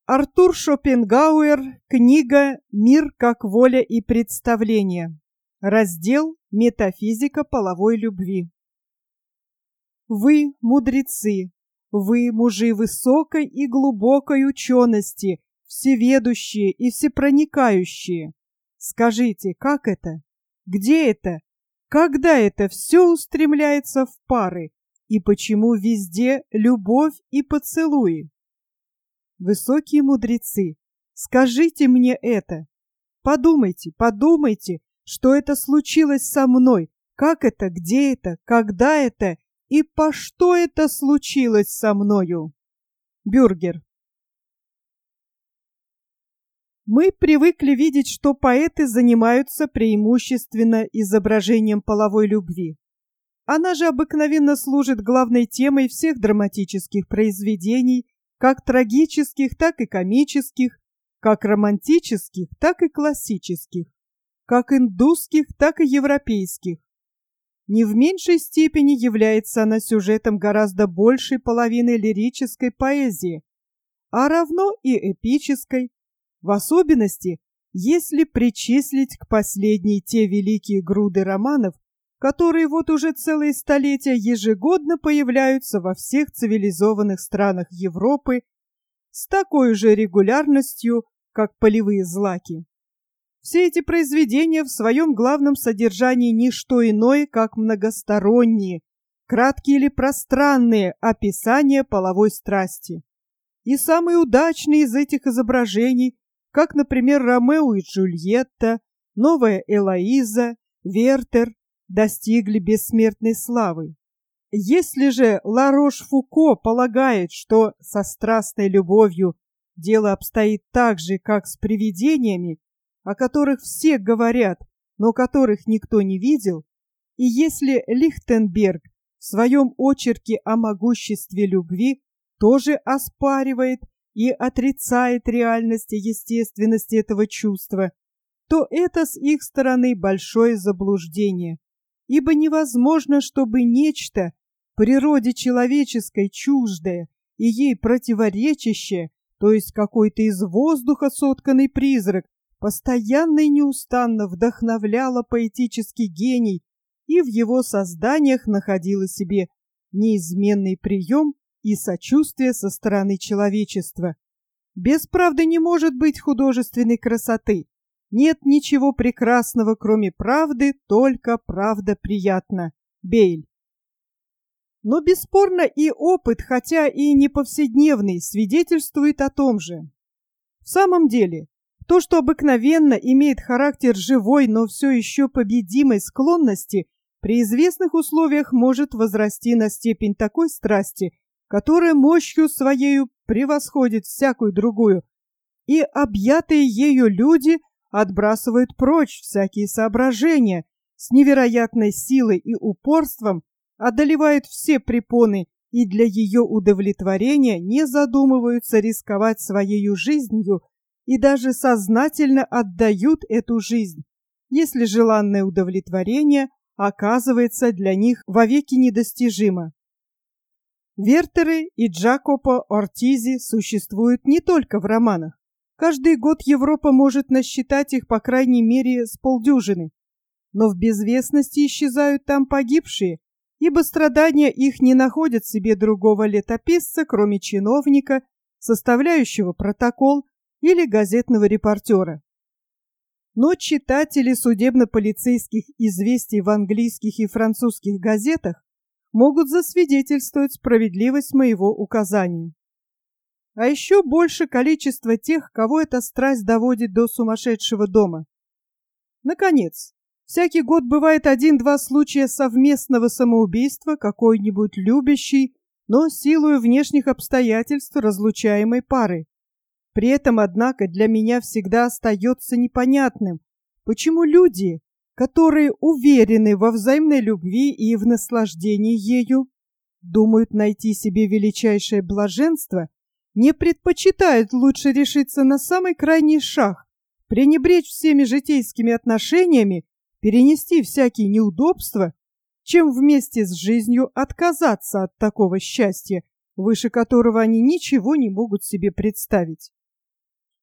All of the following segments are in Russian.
Артур Шопенгауэр. Книга «Мир как воля и представление». Раздел «Метафизика половой любви». Вы, мудрецы, вы, мужи высокой и глубокой учености, всеведущие и всепроникающие. Скажите, как это? Где это? Когда это все устремляется в пары? И почему везде любовь и поцелуи? Высокие мудрецы, скажите мне это. Подумайте, подумайте, что это случилось со мной, как это, где это, когда это и по что это случилось со мною. Бюргер. Мы привыкли видеть, что поэты занимаются преимущественно изображением половой любви. Она же обыкновенно служит главной темой всех драматических произведений, как трагических, так и комических, как романтических, так и классических, как индусских, так и европейских. Не в меньшей степени является она сюжетом гораздо большей половины лирической поэзии, а равно и эпической, в особенности, если причислить к последней те великие груды романов, которые вот уже целые столетия ежегодно появляются во всех цивилизованных странах Европы с такой же регулярностью, как полевые злаки. Все эти произведения в своем главном содержании не что иное, как многосторонние, краткие или пространные описания половой страсти. И самые удачные из этих изображений, как, например, Ромео и Джульетта, Новая Элоиза, Вертер, достигли бессмертной славы. Если же Ларош-Фуко полагает, что со страстной любовью дело обстоит так же, как с привидениями, о которых все говорят, но которых никто не видел, и если Лихтенберг в своем очерке о могуществе любви тоже оспаривает и отрицает реальность и естественность этого чувства, то это с их стороны большое заблуждение. Ибо невозможно, чтобы нечто природе человеческой чуждое и ей противоречащее, то есть какой-то из воздуха сотканный призрак, постоянно и неустанно вдохновляло поэтический гений и в его созданиях находило себе неизменный прием и сочувствие со стороны человечества. Без правды не может быть художественной красоты. Нет ничего прекрасного, кроме правды, только правда приятна. Бейль. Но бесспорно и опыт, хотя и не повседневный, свидетельствует о том же. В самом деле, то, что обыкновенно имеет характер живой, но все еще победимой склонности, при известных условиях может возрасти на степень такой страсти, которая мощью своею превосходит всякую другую, и объятые ею люди отбрасывают прочь всякие соображения, с невероятной силой и упорством одолевают все препоны и для ее удовлетворения не задумываются рисковать своей жизнью и даже сознательно отдают эту жизнь, если желанное удовлетворение оказывается для них вовеки недостижимо. Вертеры и Джакопо Ортизи существуют не только в романах. Каждый год Европа может насчитать их по крайней мере с полдюжины. Но в безвестности исчезают там погибшие, ибо страдания их не находят себе другого летописца, кроме чиновника, составляющего протокол, или газетного репортера. Но читатели судебно-полицейских известий в английских и французских газетах могут засвидетельствовать справедливость моего указания. А еще больше количество тех, кого эта страсть доводит до сумасшедшего дома. Наконец, всякий год бывает 1-2 случая совместного самоубийства какой-нибудь любящей, но силою внешних обстоятельств разлучаемой пары. При этом, однако, для меня всегда остается непонятным, почему люди, которые уверены во взаимной любви и в наслаждении ею, думают найти себе величайшее блаженство, не предпочитают лучше решиться на самый крайний шаг, пренебречь всеми житейскими отношениями, перенести всякие неудобства, чем вместе с жизнью отказаться от такого счастья, выше которого они ничего не могут себе представить.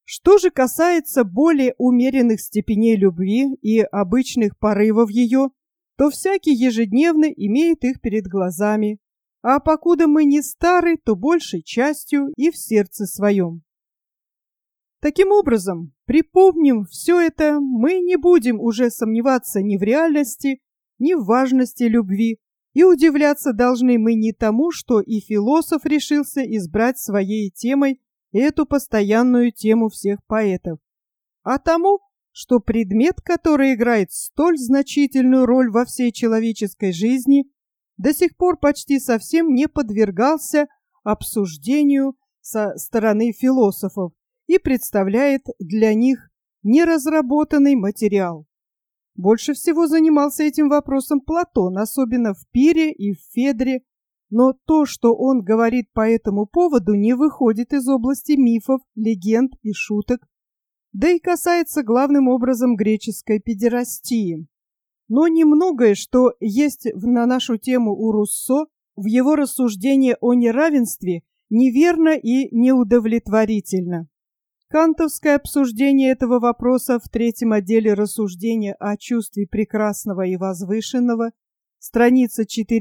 Что же касается более умеренных степеней любви и обычных порывов ее, то всякий ежедневно имеет их перед глазами, а покуда мы не стары, то большей частью и в сердце своем. Таким образом, припомним все это, мы не будем уже сомневаться ни в реальности, ни в важности любви, и удивляться должны мы не тому, что и философ решился избрать своей темой эту постоянную тему всех поэтов, а тому, что предмет, который играет столь значительную роль во всей человеческой жизни, до сих пор почти совсем не подвергался обсуждению со стороны философов и представляет для них неразработанный материал. Больше всего занимался этим вопросом Платон, особенно в Пире и в Федре, но то, что он говорит по этому поводу, не выходит из области мифов, легенд и шуток, да и касается главным образом греческой педерастии. Но немногое, что есть на нашу тему у Руссо, в его рассуждении о неравенстве, неверно и неудовлетворительно. Кантовское обсуждение этого вопроса в третьем отделе рассуждения о чувстве прекрасного и возвышенного, страница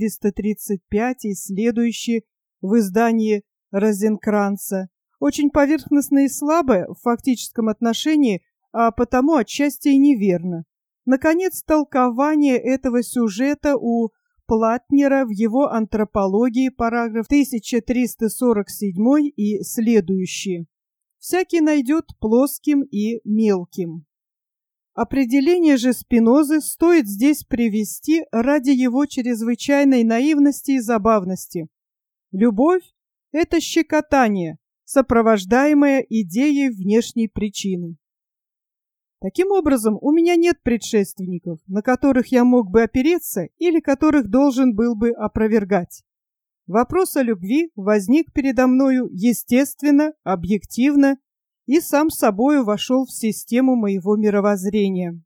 435 и следующие в издании Розенкранца, очень поверхностно и слабо в фактическом отношении, а потому отчасти и неверно. Наконец, толкование этого сюжета у Платнера в его «Антропологии», параграф 1347 и следующие. Всякий найдет плоским и мелким. Определение же Спинозы стоит здесь привести ради его чрезвычайной наивности и забавности. Любовь – это щекотание, сопровождаемое идеей внешней причины. Таким образом, у меня нет предшественников, на которых я мог бы опереться или которых должен был бы опровергать. Вопрос о любви возник передо мною естественно, объективно и сам собою вошел в систему моего мировоззрения.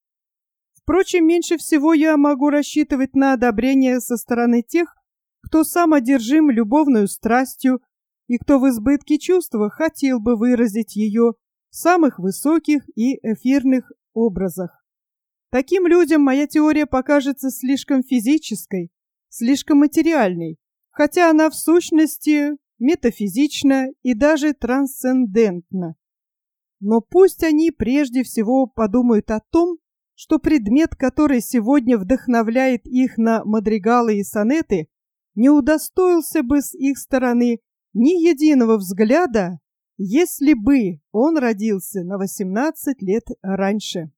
Впрочем, меньше всего я могу рассчитывать на одобрение со стороны тех, кто сам одержим любовной страстью и кто в избытке чувства хотел бы выразить ее в самых высоких и эфирных образах. Таким людям моя теория покажется слишком физической, слишком материальной, хотя она в сущности метафизична и даже трансцендентна. Но пусть они прежде всего подумают о том, что предмет, который сегодня вдохновляет их на мадригалы и сонеты, не удостоился бы с их стороны ни единого взгляда, если бы он родился на 18 лет раньше.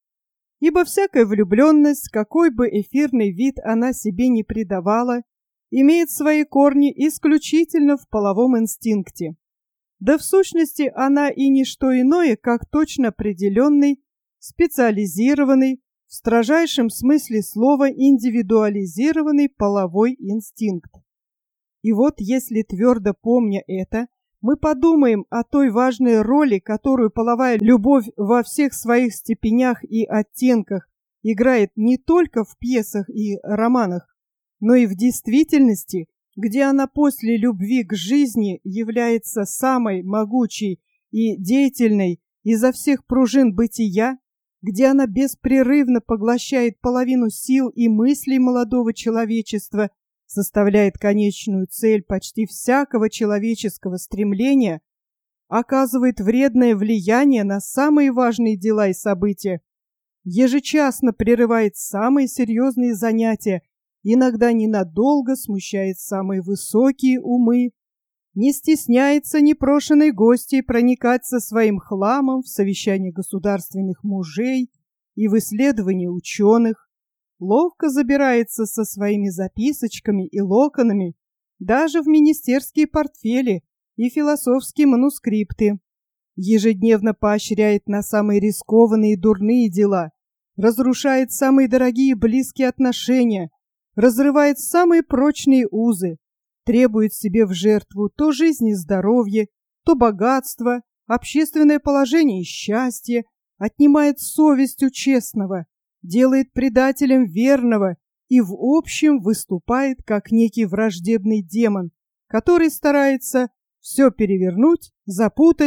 Ибо всякая влюбленность, какой бы эфирный вид она себе не придавала, имеет свои корни исключительно в половом инстинкте. Да в сущности она и не что иное, как точно определенный, специализированный, в строжайшем смысле слова индивидуализированный половой инстинкт. И вот если твердо помня это, мы подумаем о той важной роли, которую половая любовь во всех своих степенях и оттенках играет не только в пьесах и романах, но и в действительности, где она после любви к жизни является самой могучей и деятельной изо всех пружин бытия, где она беспрерывно поглощает половину сил и мыслей молодого человечества, составляет конечную цель почти всякого человеческого стремления, оказывает вредное влияние на самые важные дела и события, ежечасно прерывает самые серьезные занятия, иногда ненадолго смущает самые высокие умы, не стесняется непрошенной гостьей проникать со своим хламом в совещания государственных мужей и в исследования ученых, ловко забирается со своими записочками и локонами даже в министерские портфели и философские манускрипты, ежедневно поощряет на самые рискованные и дурные дела, разрушает самые дорогие и близкие отношения, разрывает самые прочные узы, требует себе в жертву то жизнь и здоровье, то богатство, общественное положение и счастье, отнимает совесть у честного, делает предателем верного и в общем выступает как некий враждебный демон, который старается все перевернуть, запутать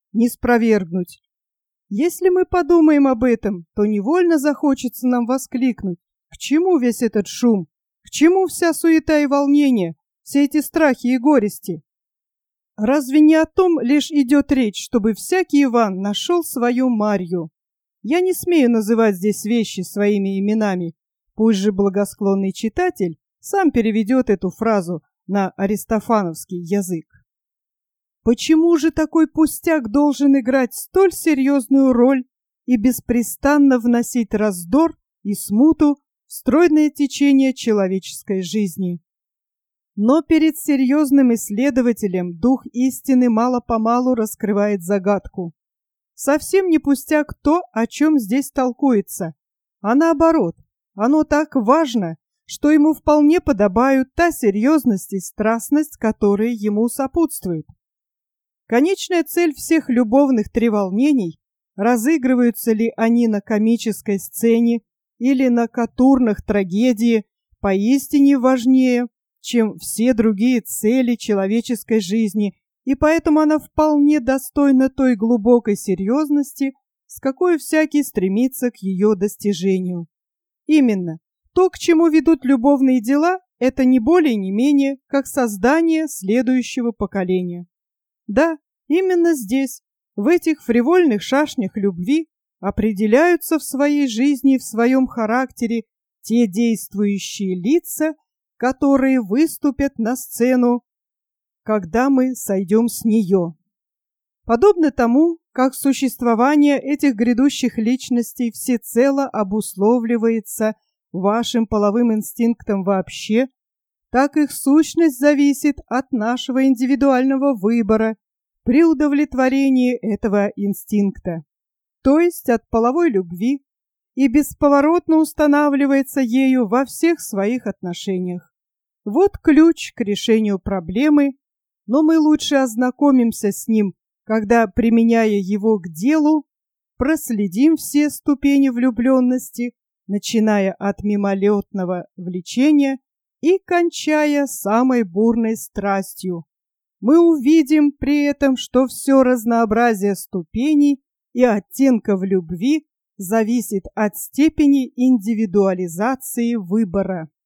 не спровергнуть. Если мы подумаем об этом, то невольно захочется нам воскликнуть: к чему весь этот шум? К чему вся суета и волнение, все эти страхи и горести? Разве не о том лишь идет речь, чтобы всякий Иван нашел свою Марью? Я не смею называть здесь вещи своими именами, пусть же благосклонный читатель сам переведет эту фразу на аристофановский язык. Почему же такой пустяк должен играть столь серьезную роль и беспрестанно вносить раздор и смуту в стройное течение человеческой жизни? Но перед серьезным исследователем дух истины мало-помалу раскрывает загадку. Совсем не пустяк то, о чем здесь толкуется, а наоборот, оно так важно, что ему вполне подобают та серьезность и страстность, которые ему сопутствуют. Конечная цель всех любовных треволнений, разыгрываются ли они на комической сцене или на катурнах трагедии, поистине важнее, чем все другие цели человеческой жизни, и поэтому она вполне достойна той глубокой серьезности, с какой всякий стремится к ее достижению. Именно то, к чему ведут любовные дела, это не более не менее, как создание следующего поколения. Да, именно здесь, в этих фривольных шашнях любви, определяются в своей жизни и в своем характере те действующие лица, которые выступят на сцену, когда мы сойдем с нее. Подобно тому, как существование этих грядущих личностей всецело обусловливается вашим половым инстинктом вообще, так их сущность зависит от нашего индивидуального выбора при удовлетворении этого инстинкта, то есть от половой любви, и бесповоротно устанавливается ею во всех своих отношениях. Вот ключ к решению проблемы, но мы лучше ознакомимся с ним, когда, применяя его к делу, проследим все ступени влюбленности, начиная от мимолетного влечения и кончая самой бурной страстью. Мы увидим при этом, что все разнообразие ступеней и оттенков любви зависит от степени индивидуализации выбора.